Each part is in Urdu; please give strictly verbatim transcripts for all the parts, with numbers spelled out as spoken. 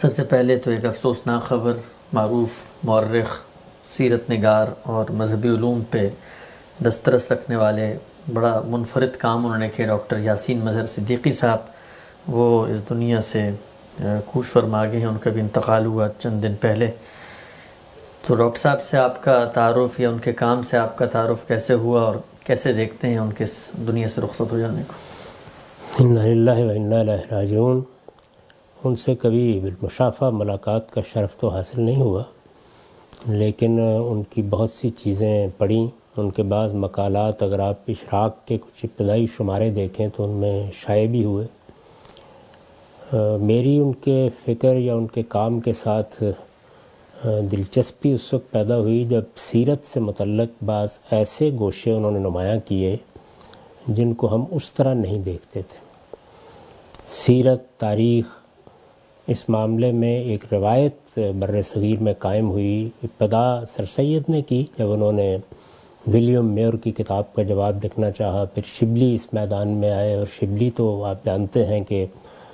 سب سے پہلے تو ایک افسوسناک خبر، معروف مورخ، سیرت نگار اور مذہبی علوم پہ دسترس رکھنے والے، بڑا منفرد کام انہوں نے کیا، ڈاکٹر یاسین مظہر صدیقی صاحب، وہ اس دنیا سے کوش فرما گئے ہیں، ان کا بھی انتقال ہوا چند دن پہلے۔ تو ڈاکٹر صاحب سے آپ کا تعارف یا ان کے کام سے آپ کا تعارف کیسے ہوا اور کیسے دیکھتے ہیں ان کے اس دنیا سے رخصت ہو جانے کو؟ انا للہ و انا الیہ راجعون۔ ان سے کبھی بالمشافہ ملاقات کا شرف تو حاصل نہیں ہوا، لیکن ان کی بہت سی چیزیں پڑھیں، ان کے بعض مقالات اگر آپ اشراق کے کچھ ابتدائی شمارے دیکھیں تو ان میں شائع بھی ہوئے۔ میری ان کے فکر یا ان کے کام کے ساتھ دلچسپی اس وقت پیدا ہوئی جب سیرت سے متعلق بعض ایسے گوشے انہوں نے نمایاں کیے جن کو ہم اس طرح نہیں دیکھتے تھے۔ سیرت، تاریخ، اس معاملے میں ایک روایت بر صغیر میں قائم ہوئی۔ ابتدا سر سید نے کی جب انہوں نے ولیم میور کی کتاب کا جواب لکھنا چاہا، پھر شبلی اس میدان میں آئے، اور شبلی تو آپ جانتے ہیں کہ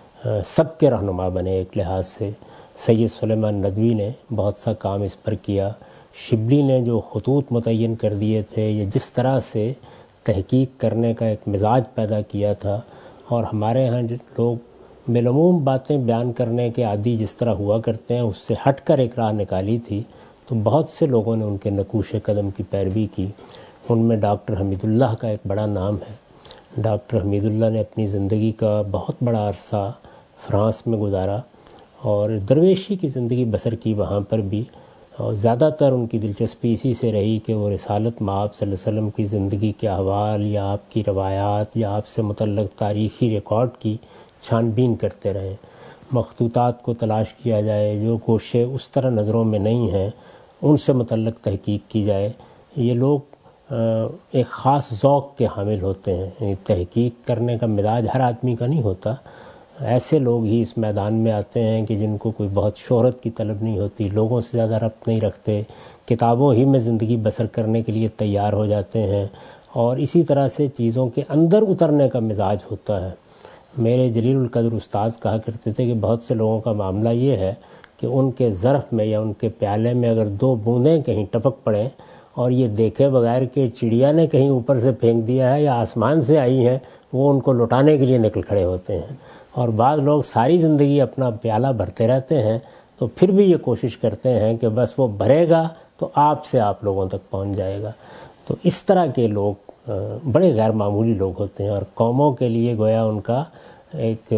سب کے رہنما بنے ایک لحاظ سے۔ سید سلیمان ندوی نے بہت سا کام اس پر کیا۔ شبلی نے جو خطوط متعین کر دیے تھے، یہ جس طرح سے تحقیق کرنے کا ایک مزاج پیدا کیا تھا، اور ہمارے ہاں لوگ بالعموم باتیں بیان کرنے کے عادی جس طرح ہوا کرتے ہیں، اس سے ہٹ کر ایک راہ نکالی تھی، تو بہت سے لوگوں نے ان کے نقوش قدم کی پیروی کی۔ ان میں ڈاکٹر حمید اللہ کا ایک بڑا نام ہے۔ ڈاکٹر حمید اللہ نے اپنی زندگی کا بہت بڑا عرصہ فرانس میں گزارا اور درویشی کی زندگی بسر کی وہاں پر بھی، اور زیادہ تر ان کی دلچسپی اسی سے رہی کہ وہ رسالت مآب صلی اللہ علیہ وسلم کی زندگی کے احوال یا آپ کی روایات یا آپ سے متعلق تاریخی ریکارڈ کی چھان بین کرتے رہیں، مخطوطات کو تلاش کیا جائے، جو گوشے اس طرح نظروں میں نہیں ہیں ان سے متعلق تحقیق کی جائے۔ یہ لوگ ایک خاص ذوق کے حامل ہوتے ہیں، یعنی تحقیق کرنے کا مزاج ہر آدمی کا نہیں ہوتا۔ ایسے لوگ ہی اس میدان میں آتے ہیں کہ جن کو کوئی بہت شہرت کی طلب نہیں ہوتی، لوگوں سے زیادہ ربط نہیں رکھتے، کتابوں ہی میں زندگی بسر کرنے کے لیے تیار ہو جاتے ہیں، اور اسی طرح سے چیزوں کے اندر اترنے کا مزاج ہوتا ہے۔ میرے جلیل القدر استاذ کہا کرتے تھے کہ بہت سے لوگوں کا معاملہ یہ ہے کہ ان کے ظرف میں یا ان کے پیالے میں اگر دو بوندیں کہیں ٹپک پڑیں اور یہ دیکھے بغیر کہ چڑیا نے کہیں اوپر سے پھینک دیا ہے یا آسمان سے آئی ہیں، وہ ان کو لٹانے کے لیے نکل کھڑے ہوتے ہیں۔ اور بعض لوگ ساری زندگی اپنا پیالہ بھرتے رہتے ہیں تو پھر بھی یہ کوشش کرتے ہیں کہ بس وہ بھرے گا تو آپ سے آپ لوگوں تک پہنچ جائے گا۔ تو اس طرح کے لوگ بڑے غیر معمولی لوگ ہوتے ہیں، اور قوموں کے لیے گویا ان کا ایک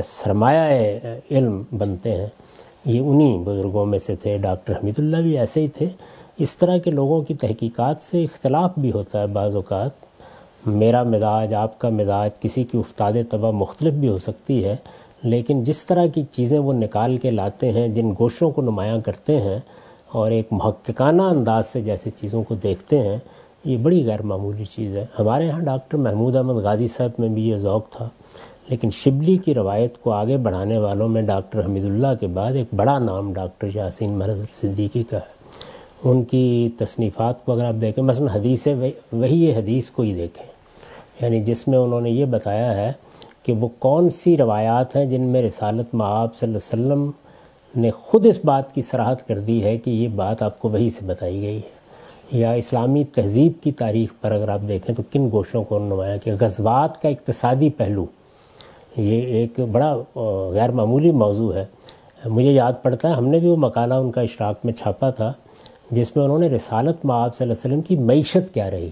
سرمایہ علم بنتے ہیں۔ یہ انہی بزرگوں میں سے تھے۔ ڈاکٹر حمید اللہ بھی ایسے ہی تھے۔ اس طرح کے لوگوں کی تحقیقات سے اختلاف بھی ہوتا ہے بعض اوقات۔ میرا مزاج، آپ کا مزاج، کسی کی افتاد طبع مختلف بھی ہو سکتی ہے، لیکن جس طرح کی چیزیں وہ نکال کے لاتے ہیں، جن گوشوں کو نمایاں کرتے ہیں اور ایک محققانہ انداز سے جیسے چیزوں کو دیکھتے ہیں، یہ بڑی غیر معمولی چیز ہے۔ ہمارے ہاں ڈاکٹر محمود احمد غازی صاحب میں بھی یہ ذوق تھا، لیکن شبلی کی روایت کو آگے بڑھانے والوں میں ڈاکٹر حمید اللہ کے بعد ایک بڑا نام ڈاکٹر یاسین مظہر صدیقی کا ہے۔ ان کی تصنیفات کو اگر آپ دیکھیں، مثلا حدیث وحی حدیث کو ہی دیکھیں، یعنی جس میں انہوں نے یہ بتایا ہے کہ وہ کون سی روایات ہیں جن میں رسالت مآب صلی اللہ علیہ وسلم نے خود اس بات کی صراحت کر دی ہے کہ یہ بات آپ کو وحی سے بتائی گئی ہے۔ یا اسلامی تہذیب کی تاریخ پر اگر آپ دیکھیں تو کن گوشوں کو نمایاں کیا۔ غزوات کا اقتصادی پہلو، یہ ایک بڑا غیر معمولی موضوع ہے۔ مجھے یاد پڑتا ہے ہم نے بھی وہ مقالہ ان کا اشراق میں چھاپا تھا جس میں انہوں نے رسالت مآب صلی اللہ علیہ وسلم کی معیشت کیا رہی،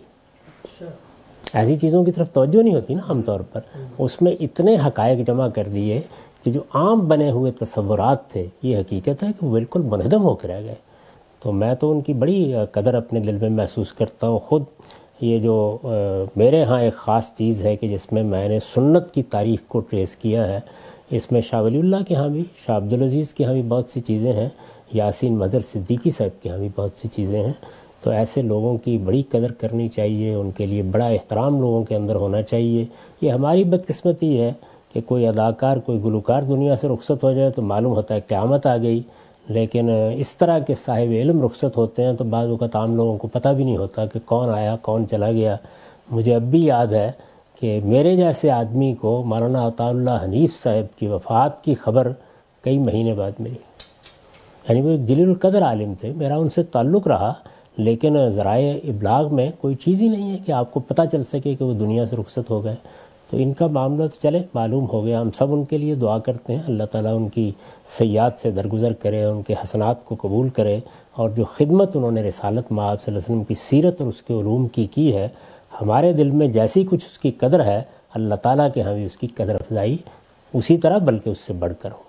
ایسی چیزوں کی طرف توجہ نہیں ہوتی نا عام طور پر، اس میں اتنے حقائق جمع کر دیے کہ جو عام بنے ہوئے تصورات تھے، یہ حقیقت ہے کہ وہ بالکل منہدم ہو کے رہ گئے۔ تو میں تو ان کی بڑی قدر اپنے دل میں محسوس کرتا ہوں۔ خود یہ جو میرے ہاں ایک خاص چیز ہے کہ جس میں میں نے سنت کی تاریخ کو ٹریس کیا ہے، اس میں شاہ ولی اللہ کے ہاں بھی، شاہ عبدالعزیز کے ہاں بھی بہت سی چیزیں ہیں، یاسین مظہر صدیقی صاحب کے ہاں بھی بہت سی چیزیں ہیں۔ تو ایسے لوگوں کی بڑی قدر کرنی چاہیے، ان کے لیے بڑا احترام لوگوں کے اندر ہونا چاہیے۔ یہ ہماری بدقسمتی ہے کہ کوئی اداکار، کوئی گلوکار دنیا سے رخصت ہو جائے تو معلوم ہوتا ہے قیامت آ گئی، لیکن اس طرح کے صاحب علم رخصت ہوتے ہیں تو بعض اوقات عام لوگوں کو پتہ بھی نہیں ہوتا کہ کون آیا کون چلا گیا۔ مجھے اب بھی یاد ہے کہ میرے جیسے آدمی کو مولانا عطاء اللہ حنیف صاحب کی وفات کی خبر کئی مہینے بعد ملی. یعنی وہ جلیل القدر عالم تھے، میرا ان سے تعلق رہا، لیکن ذرائع ابلاغ میں کوئی چیز ہی نہیں ہے کہ آپ کو پتہ چل سکے کہ وہ دنیا سے رخصت ہو گئے. تو ان کا معاملہ تو چلے معلوم ہو گیا. ہم سب ان کے لیے دعا کرتے ہیں، اللہ تعالیٰ ان کی سیئات سے درگزر کرے، ان کے حسنات کو قبول کرے، اور جو خدمت انہوں نے رسالت مآب صلی اللہ علیہ وسلم کی سیرت اور اس کے علوم کی کی ہے، ہمارے دل میں جیسی کچھ اس کی قدر ہے، اللہ تعالیٰ کے ہاں بھی اس کی قدر افزائی اسی طرح بلکہ اس سے بڑھ کر ہو.